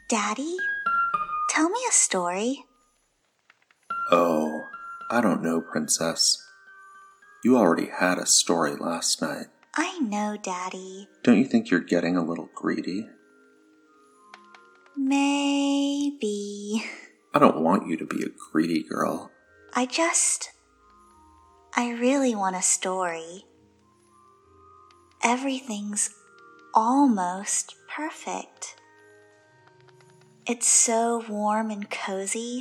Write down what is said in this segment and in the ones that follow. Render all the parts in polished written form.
Daddy, tell me a story. Oh, I don't know, Princess. You already had a story last night. I know, Daddy. Don't you think you're getting a little greedy? Maybe. I don't want you to be a greedy girl. I really want a story. Everything's almost perfect. It's so warm and cozy.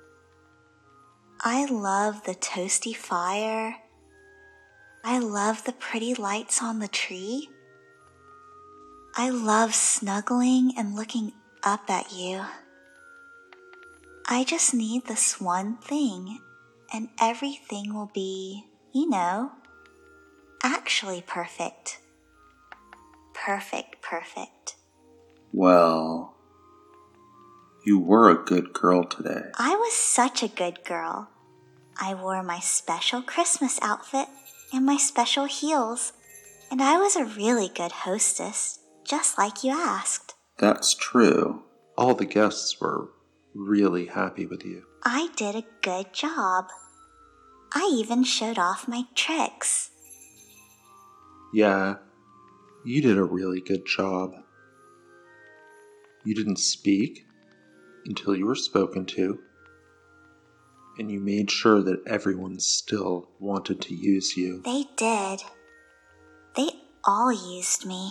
I love the toasty fire. I love the pretty lights on the tree. I love snuggling and looking up at you. I just need this one thing, and everything will be, actually perfect. Perfect. Well, you were a good girl today. I was such a good girl. I wore my special Christmas outfit and my special heels, and I was a really good hostess, just like you asked. That's true. All the guests were really happy with you. I did a good job. I even showed off my tricks. Yeah, you did a really good job. You didn't speak until you were spoken to, and you made sure that everyone still wanted to use you. They did. They all used me.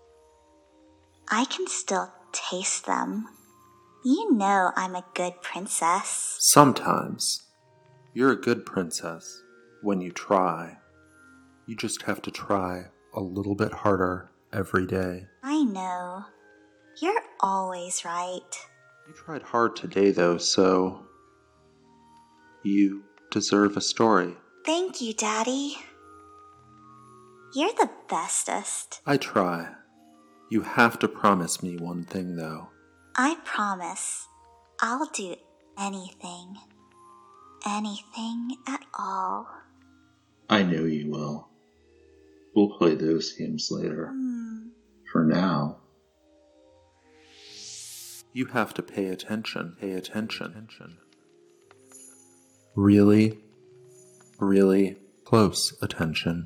I can still taste them. You know I'm a good princess. Sometimes you're a good princess when you try. You just have to try a little bit harder every day. I know. You're always right. You tried hard today, though, so you deserve a story. Thank you, Daddy. You're the bestest. I try. You have to promise me one thing, though. I promise. I'll do anything. Anything at all. I know you will. We'll play those games later. For now, you have to pay attention. Really, really close attention.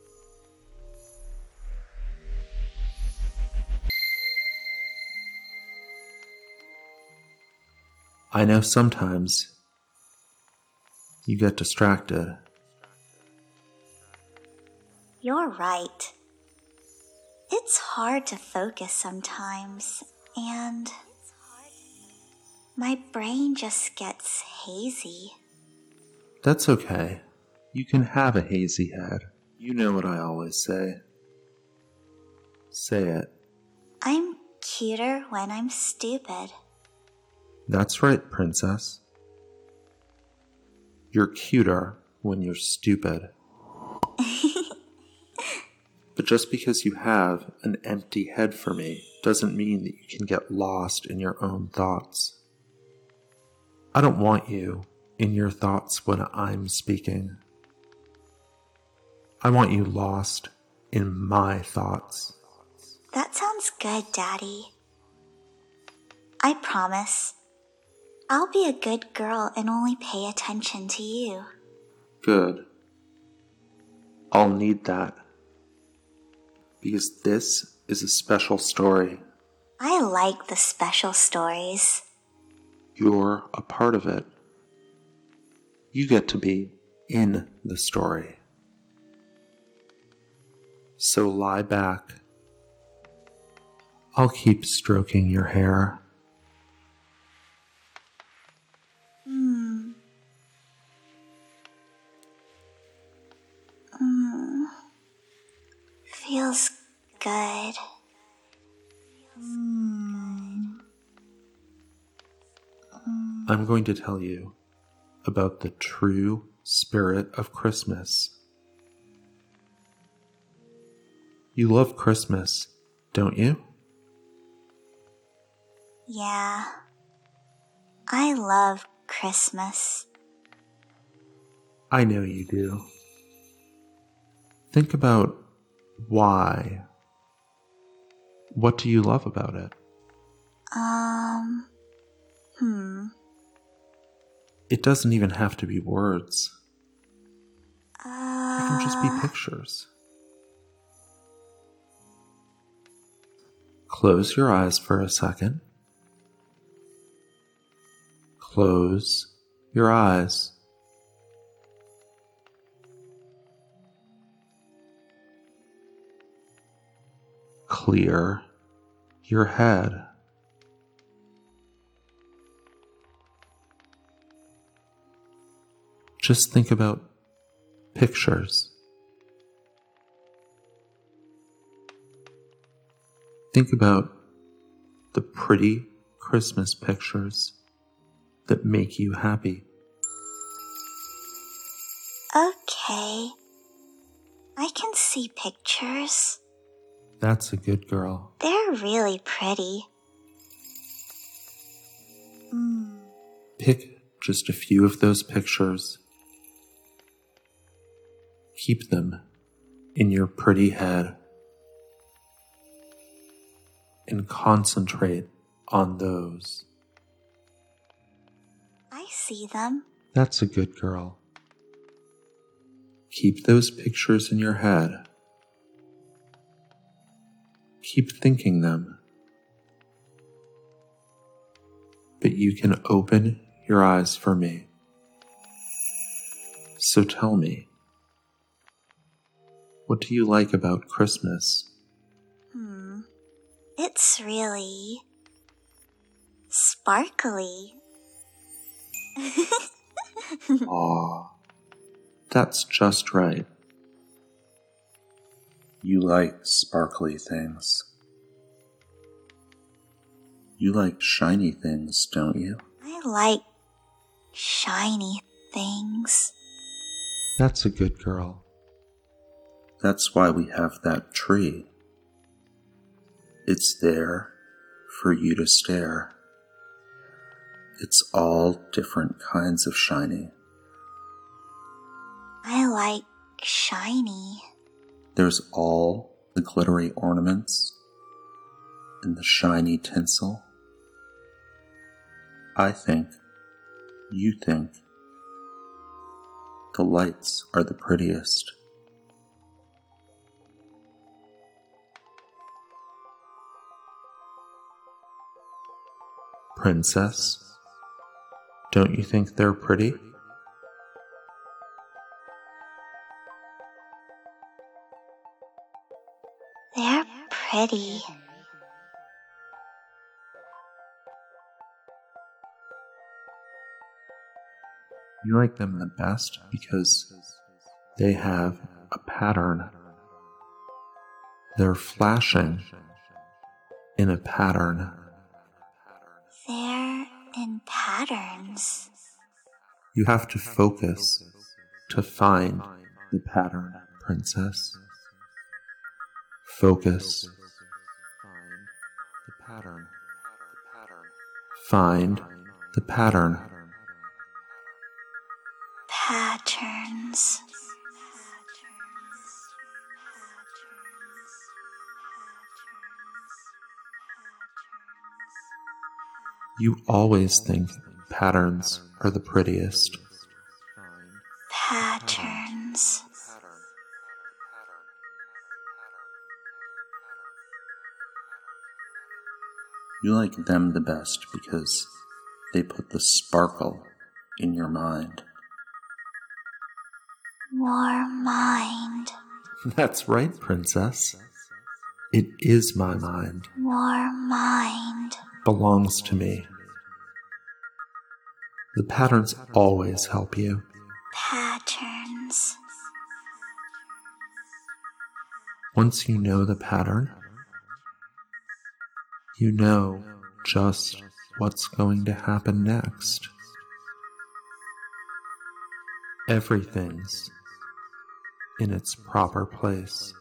I know sometimes you get distracted. You're right. It's hard to focus sometimes, and my brain just gets hazy. That's okay. You can have a hazy head. You know what I always say. Say it. I'm cuter when I'm stupid. That's right, Princess. You're cuter when you're stupid. But just because you have an empty head for me doesn't mean that you can get lost in your own thoughts. I don't want you in your thoughts when I'm speaking. I want you lost in my thoughts. That sounds good, Daddy. I promise. I'll be a good girl and only pay attention to you. Good. I'll need that. Because this is a special story. I like the special stories. You're a part of it. You get to be in the story. So lie back. I'll keep stroking your hair. Feels good. I'm going to tell you about the true spirit of Christmas. You love Christmas, don't you? Yeah. I love Christmas. I know you do. Think about why. What do you love about it? It doesn't even have to be words. It can just be pictures. Close your eyes for a second. Close your eyes. Clear your head. Just think about pictures. Think about the pretty Christmas pictures that make you happy. Okay. I can see pictures. That's a good girl. They're really pretty. Pick just a few of those pictures. Keep them in your pretty head and concentrate on those. I see them. That's a good girl. Keep those pictures in your head. Keep thinking them. But you can open your eyes for me. So tell me, what do you like about Christmas? It's really sparkly. Aw, that's just right. You like sparkly things. You like shiny things, don't you? I like shiny things. That's a good girl. That's why we have that tree. It's there for you to stare. It's all different kinds of shiny. I like shiny. There's all the glittery ornaments and the shiny tinsel. I think, you think, the lights are the prettiest. Princess, don't you think they're pretty? They're pretty. You like them the best because they have a pattern. They're flashing in a pattern. They're in patterns. You have to focus to find the pattern, Princess. Focus. Find the pattern. Patterns. You always think patterns are the prettiest. Patterns. You like them the best because they put the sparkle in your mind. Your mind. That's right, Princess. It is my mind. Your mind. Belongs to me. The patterns always help you. Patterns. Once you know the pattern, you know just what's going to happen next. Everything's in its proper place.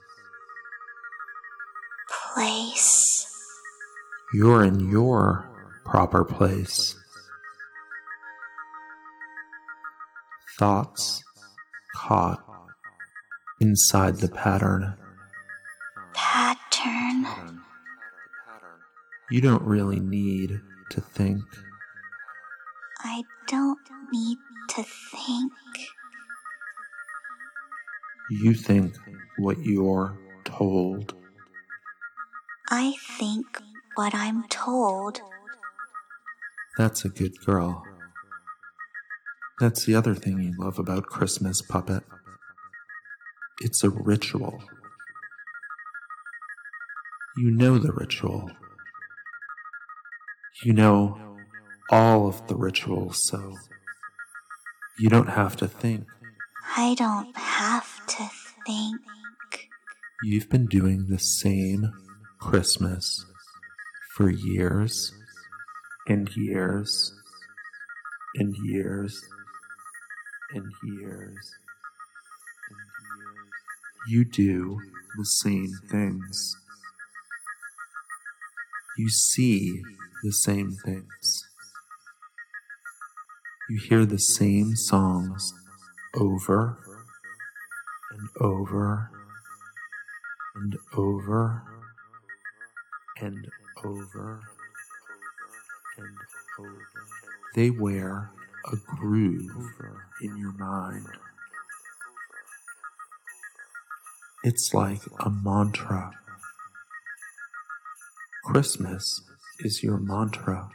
Place. You're in your proper place. Thoughts caught inside the pattern. Pattern. You don't really need to think. I don't need to think. You think what you're told. I think what I'm told. That's a good girl. That's the other thing you love about Christmas, Puppet. It's a ritual. You know the ritual. You know all of the rituals, so you don't have to think. I don't have to think. You've been doing the same Christmas for years and years and years and years and years. You do the same things. You see the same things. You hear the same songs over and over and over and over and over. They wear a groove in your mind. It's like a mantra. Christmas is your mantra.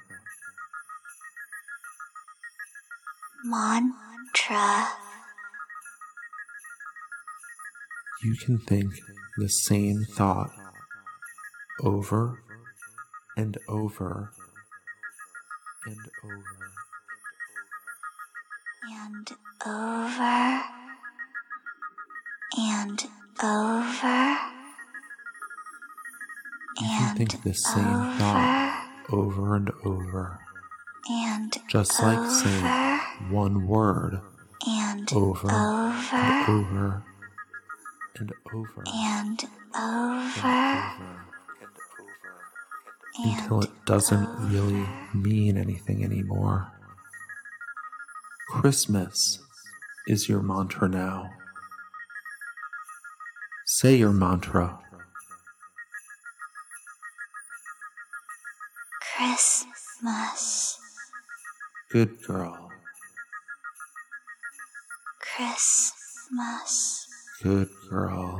Mantra. You can think the same thought over and over and over And over. And over. You can think the same thought over and over. And just like saying one word and over and over and over and over and over until it doesn't really mean anything anymore. Christmas is your mantra now. Say your mantra. Christmas. Good girl. Christmas. Good girl.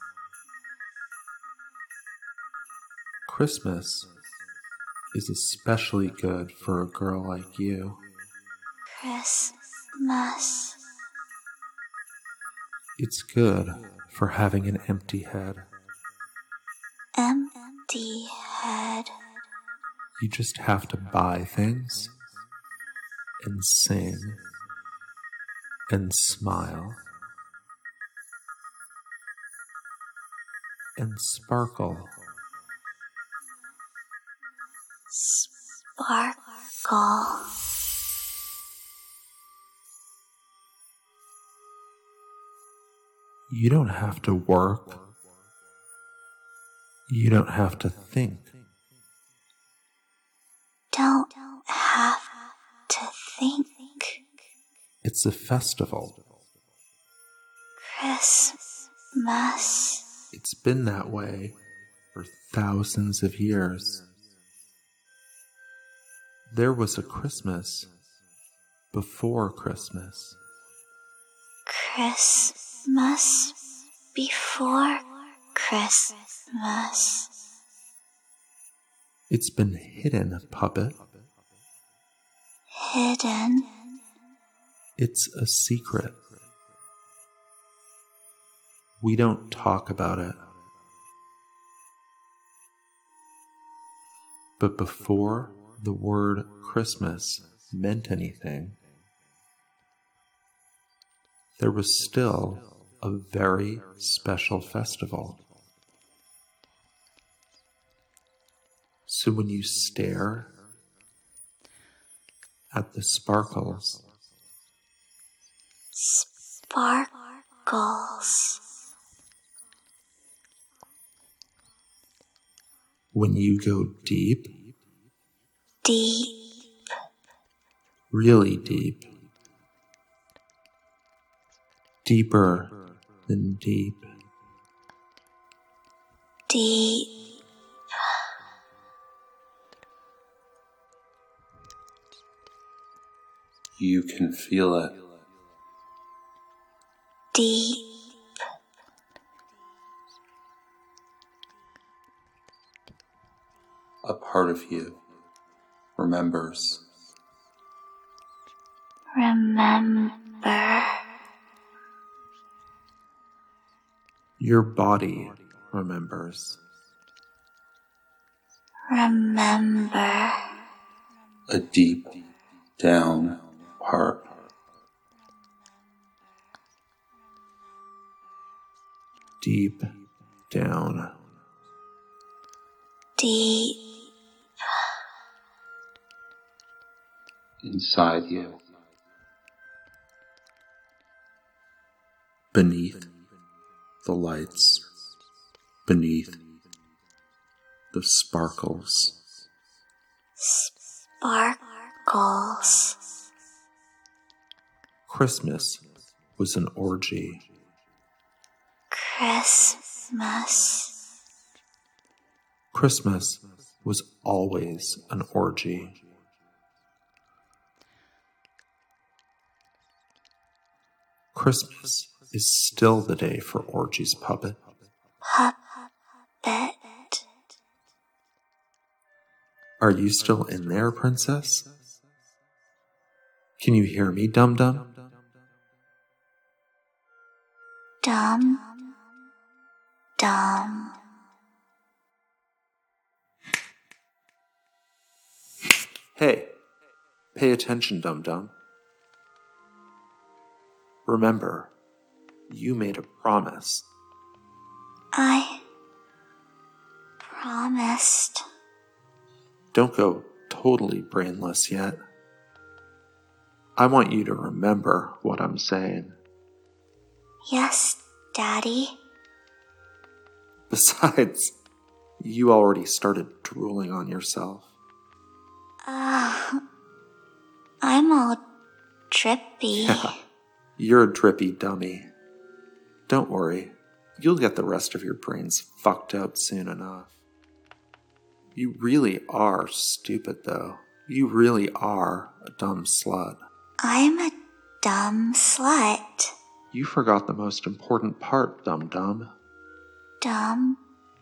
Christmas is especially good for a girl like you. Christmas. It's good for having an empty head. Empty head. You just have to buy things and sing and smile and sparkle. Sparkle. You don't have to work. You don't have to think. Don't have to think. It's a festival. Christmas. It's been that way for thousands of years. There was a Christmas before Christmas. Christmas before Christmas. It's been hidden, Puppet. Hidden. It's a secret. We don't talk about it. But before the word Christmas meant anything, there was still a very special festival. So when you stare at the sparkles, Sparkles. when you go deep, Deep. really deep, deeper than deep, Deep. You can feel it. Deep. A part of you remembers. Remember. Your body remembers. Remember. A deep down part. Deep down. Deep. Inside you. Beneath the lights. Beneath the sparkles. Sparkles. Christmas was an orgy. Christmas. Christmas was always an orgy. Christmas is still the day for orgies, puppet. Puppet. Are you still in there, princess? Can you hear me, dum-dum? Dum. Dum. Hey, pay attention, dum-dum. Remember, you made a promise. I promised. Don't go totally brainless yet. I want you to remember what I'm saying. Yes, Daddy. Besides, you already started drooling on yourself. I'm all drippy. Yeah, you're a drippy dummy. Don't worry, you'll get the rest of your brains fucked up soon enough. You really are stupid, though. You really are a dumb slut. I'm a dumb slut. You forgot the most important part, dum-dum. Dumb.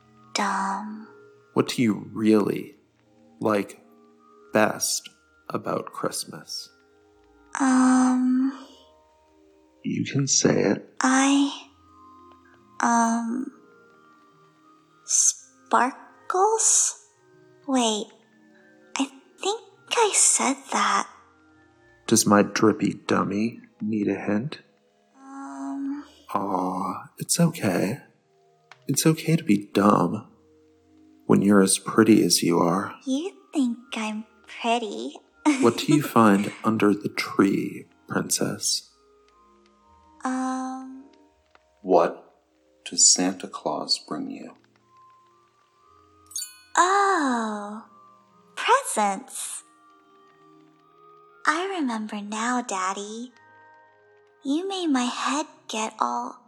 What do you really like best about Christmas? You can say it. Sparkles? Wait, I think I said that. Does my drippy dummy need a hint? Aw, it's okay. It's okay to be dumb when you're as pretty as you are. You think I'm pretty. What do you find under the tree, princess? What does Santa Claus bring you? Oh, presents. I remember now, Daddy. You made my head get all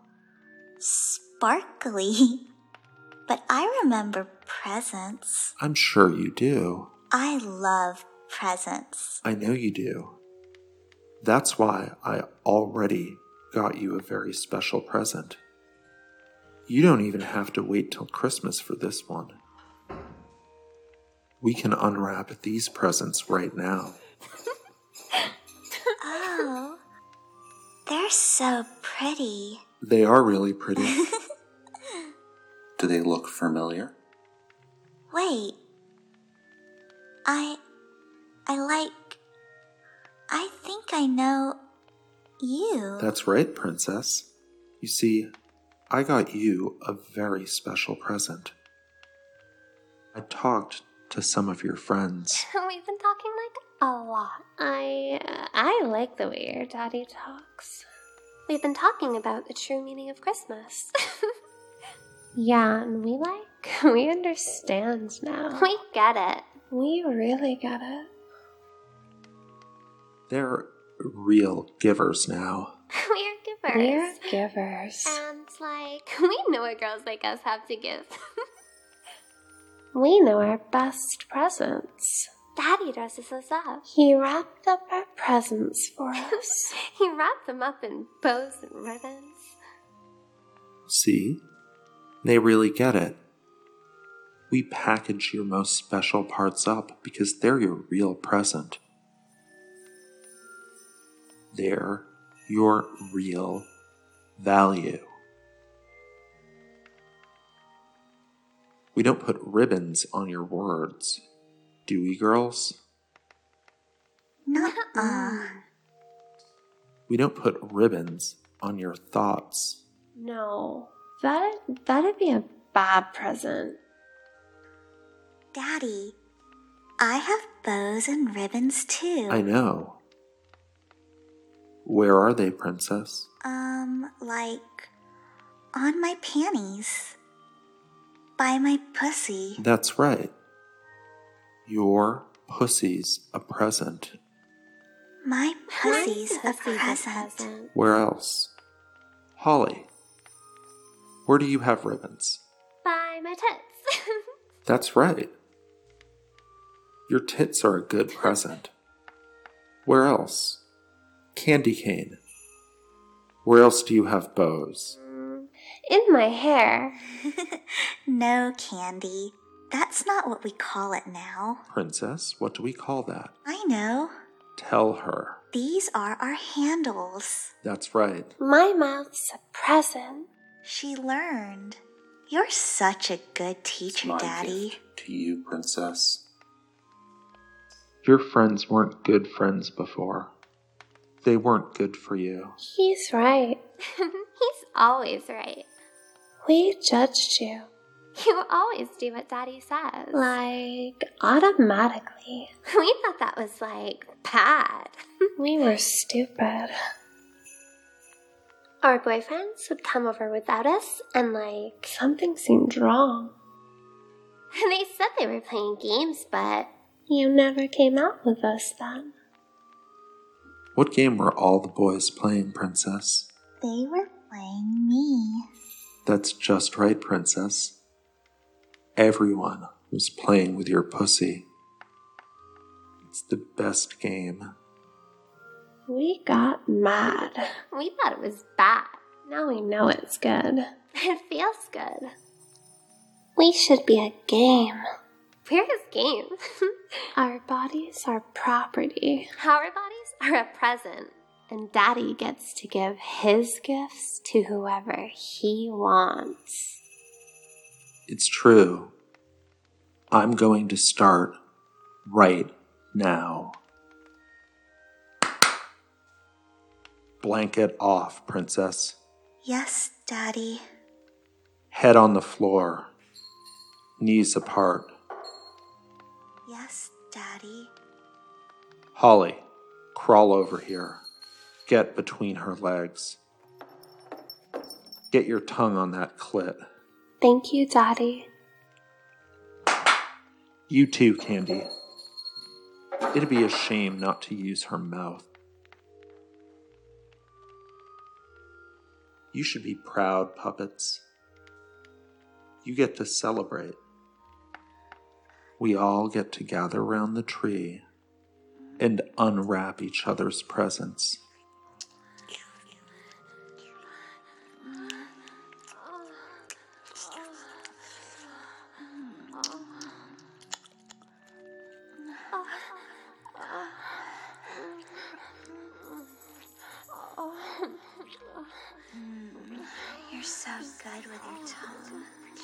sparkly. But I remember presents. I'm sure you do. I love presents. I know you do. That's why I already got you a very special present. You don't even have to wait till Christmas for this one. We can unwrap these presents right now. Oh, they're so pretty. They are really pretty. Do they look familiar? Wait. I think I know you. That's right, princess. You see, I got you a very special present. I talked to some of your friends. We've been talking like a lot. I like the way your daddy talks. We've been talking about the true meaning of Christmas. Yeah, and we understand now. We get it. We really get it. They're real givers now. We're givers. And we know what girls like us have to give. We know our best presents. Daddy dresses us up. He wrapped up our presents for us. He wrapped them up in bows and ribbons. See? They really get it. We package your most special parts up because they're your real present. They're your real value. We don't put ribbons on your words, do we, girls? Nuh-uh. We don't put ribbons on your thoughts. No, that'd be a bad present. Daddy, I have bows and ribbons too. I know. Where are they, Princess? Like on my panties. By my pussy. That's right. Your pussy's a present. My pussy's a Pussy's present. Where else? Holly, where do you have ribbons? By my tits. That's right. Your tits are a good present. Where else? Candy cane. Where else do you have bows? In my hair. No, Candy. That's not what we call it now. Princess, what do we call that? I know. Tell her. These are our handles. That's right. My mouth's a present. She learned. You're such a good teacher, My Daddy. gift to you, Princess. Your friends weren't good friends before. They weren't good for you. He's right. He's always right. We judged you. You always do what Daddy says. Like, automatically. We thought that was, like, bad. We were stupid. Our boyfriends would come over without us and, like, Something seemed wrong. they said they were playing games, but You never came out with us then. What game were all the boys playing, Princess? They were playing me. That's just right, Princess. Everyone was playing with your pussy. It's the best game. We got mad. we thought it was bad. Now we know it's good. It feels good. We should be a game. Where's game? Our bodies are property. Our bodies are a present, and Daddy gets to give his gifts to whoever he wants. It's true. I'm going to start right now. Blanket off, Princess. Yes, Daddy. Head on the floor. Knees apart. Yes, Daddy. Holly, crawl over here. Get between her legs. Get your tongue on that clit. Thank you, Daddy. You too, Candy. It'd be a shame not to use her mouth. You should be proud, puppets. You get to celebrate. We all get to gather round the tree and unwrap each other's presents. You're so good with your tongue.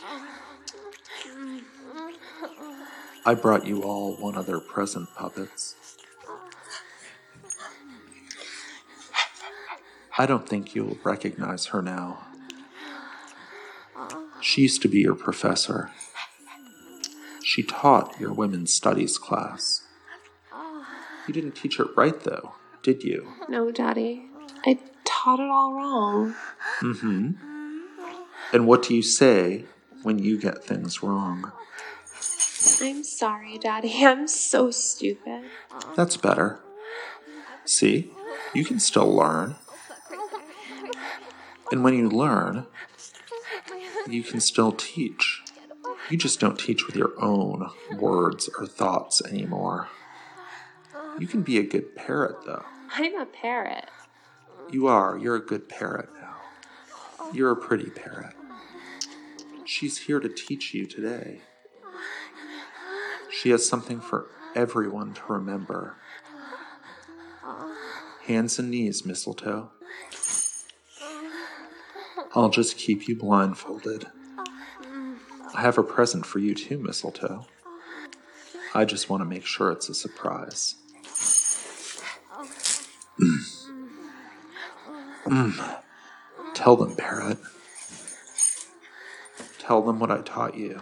I brought you all one other present, puppets. I don't think you'll recognize her now. She used to be your professor. She taught your women's studies class. You didn't teach it right, though, did you? No, Daddy. I taught it all wrong. Mm-hmm. And what do you say when you get things wrong? I'm sorry, Daddy. I'm so stupid. That's better. See, you can still learn. And when you learn, you can still teach. You just don't teach with your own words or thoughts anymore. You can be a good parrot, though. I'm a parrot. You are. You're a good parrot now. You're a pretty parrot. She's here to teach you today. She has something for everyone to remember. Hands and knees, Mistletoe. I'll just keep you blindfolded. I have a present for you too, Mistletoe. I just want to make sure it's a surprise. Tell them, parrot. Tell them what I taught you.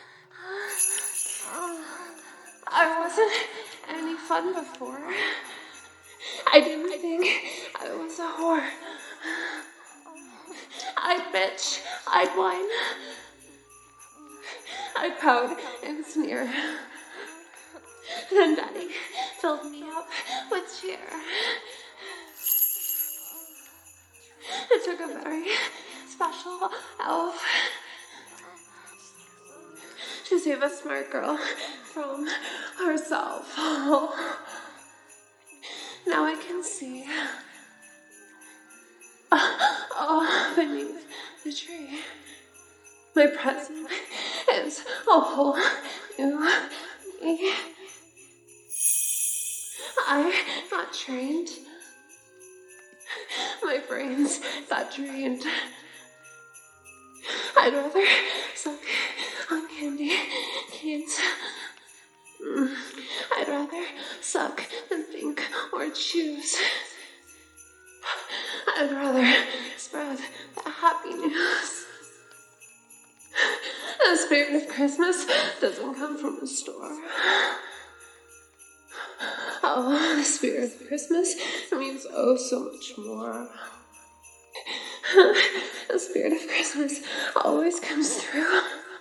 I wasn't any fun before. I didn't think I was a whore. I'd bitch, I'd whine, I'd pout and sneer. Then Daddy filled me up with cheer. It took a very special elf to save a smart girl from herself. Oh. Now I can see. Beneath the tree, my present is a whole new me. I got trained. My brains got drained. I'd rather suck on candy canes. I'd rather suck than think or choose. I'd rather spread the happy news. The spirit of Christmas doesn't come from a store. Oh, the spirit of Christmas means oh so much more. The spirit of Christmas always comes through.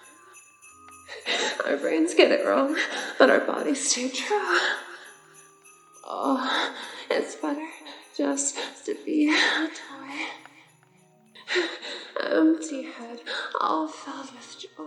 Our brains get it wrong, but our bodies stay true. Oh, it's better just to be a toy. Empty head, all filled with joy.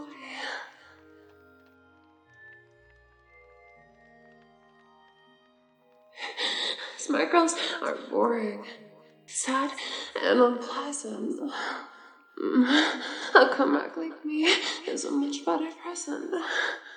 Smart girls are boring, sad, and unpleasant. A comeback like me is a much better present.